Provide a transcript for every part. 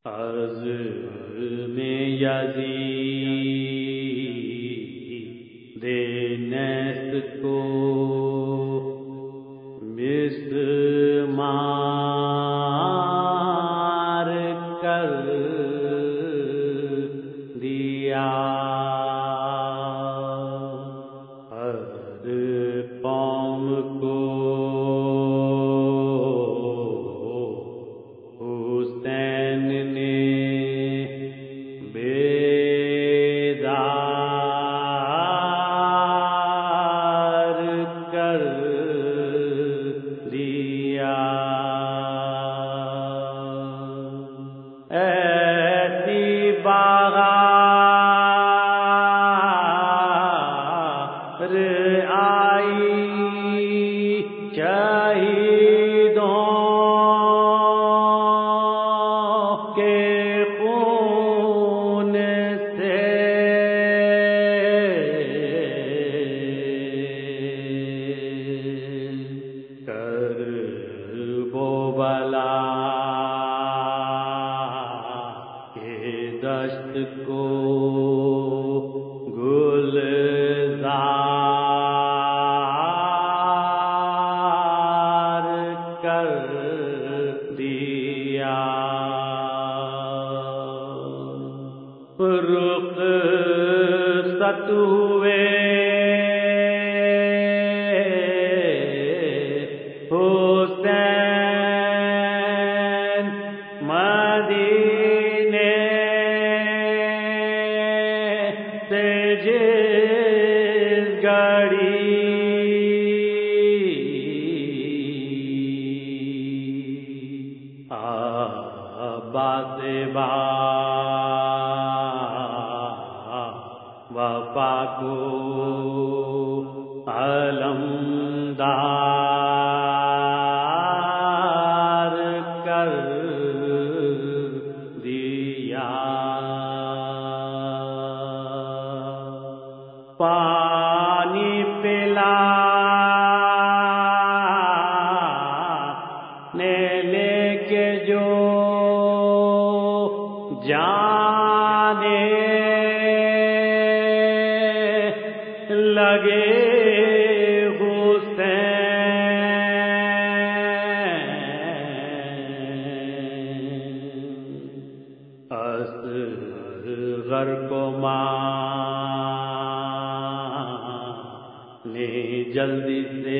عزم یزید نیست کو مسمار کر دیا، ہر قوم کو حسین نے بیدار کر دیا۔ ایسی بہار آئی شہیدوں کے خون سے، کرب و بلا کے دشت کو گلزار کر دیا۔ رخصت ہوئے حسین مدینے سے جس گھڑی، عباس با وفا کو علمدار کر دیا۔ پانی پلانے لے کے جو جانے لگے حسین، اصغر کو ماں نے جلدی سے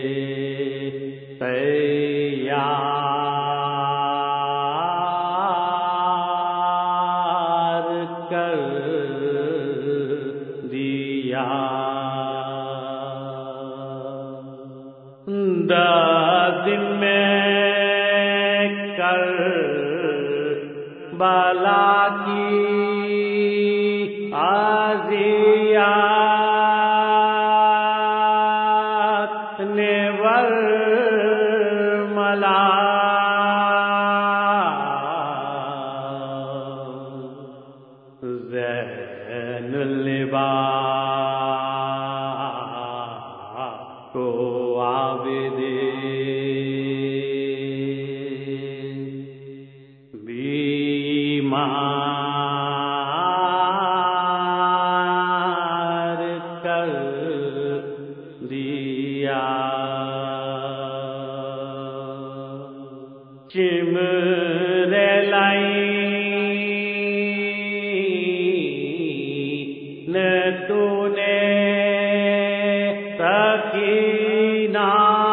تیار کر دیا۔ 10 دن میں کربلا کی اذیات نے ورملا زین العباد کو عابد بیمار کر دیا۔ چمر لائن تو نے سکینہ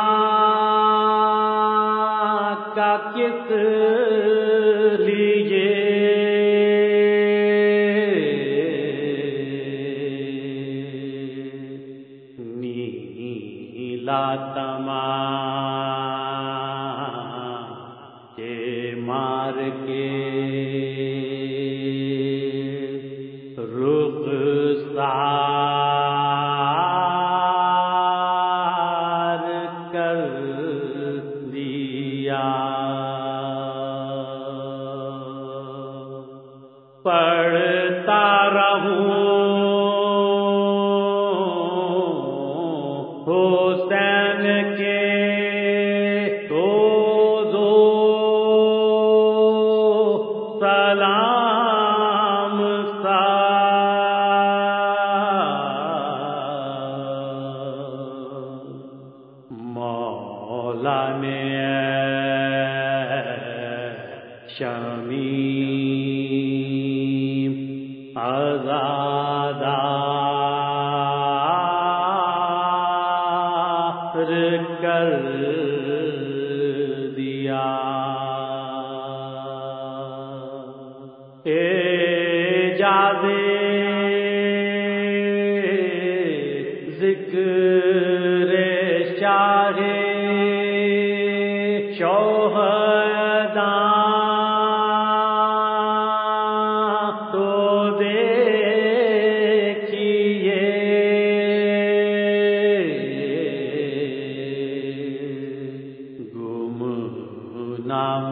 کا کس لیے نیلا تماشے مار کے رخسار کر دیا۔ پڑھتا رہوں حسین کے سلام سا مولا نے شمیم آزادار کر دیا اعجاز ذکر شاہ شوہداں تو دیکھیے گمنام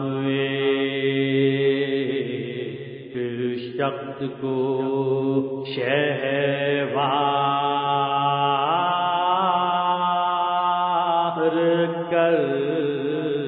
شخص کو شہوار کر